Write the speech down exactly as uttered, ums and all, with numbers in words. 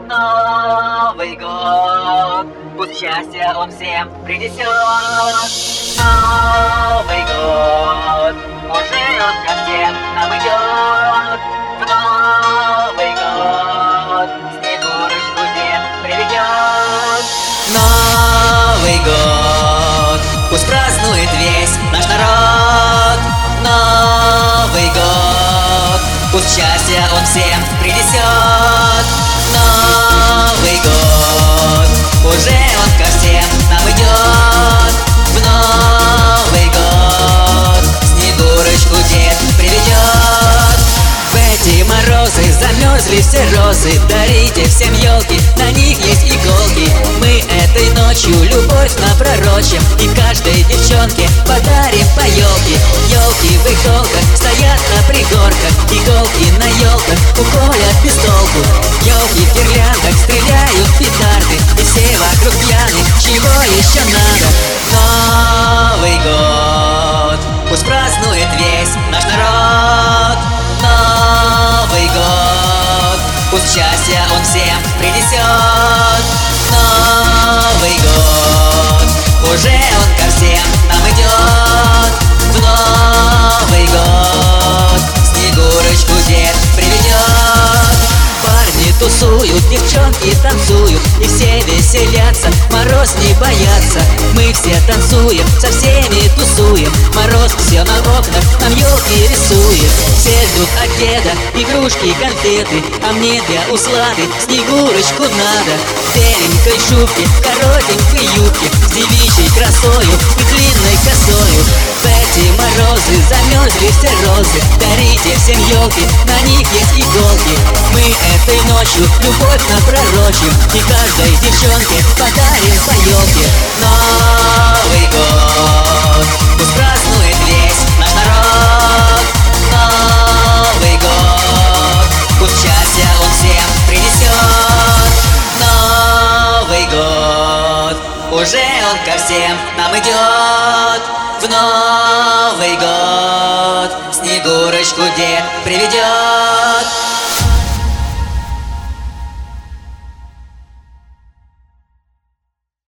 Новый год, пусть счастье он всем принесет. Новый год, уже он ко всем нам идет. В Новый год Снегурочку дед приведет. Новый год, пусть празднует весь наш народ. Новый год, пусть счастье он всем принесет. Новый год, уже он ко всем нам идет. В Новый год Снегурочку дед приведет. В эти морозы замерзли все розы, дарите всем елки, на них есть иголки. Мы этой ночью любовь напророчим и каждой девчонке подарим по елке. Елки в иголках стоят на пригорках, иголки на елках уколят без толку. Елки в гирляндах стреляют петарды, и все вокруг пьяны, чего еще надо? Новый год, пусть празднует весь наш народ. Новый год, пусть счастье он всем принесет. Новый год, уже он ко всем нам идет. В Новый год Снегурочку дед приведет. Парни тусуют, девчонки танцуют, и все веселятся, мороз не боятся. Мы все танцуем, со всеми тусуем, мороз все на окнах нам елки рисует. Все ждут от деда игрушки, конфеты, а мне для услады Снегурочку надо. В беленькой шубке, коротенькой юбке, с девичьей красою и длинной косою. В эти морозы замерзли все розы, дарите всем елки, на них есть иголки. Мы этой ночью любовь напророчим и каждой девчонке подарим по елке. Новый год, пусть празднует весь наш народ. Новый год, пусть счастье он всем принесет. Новый год, уже он ко всем нам идет. В Новый год Снегурочку дед приведет.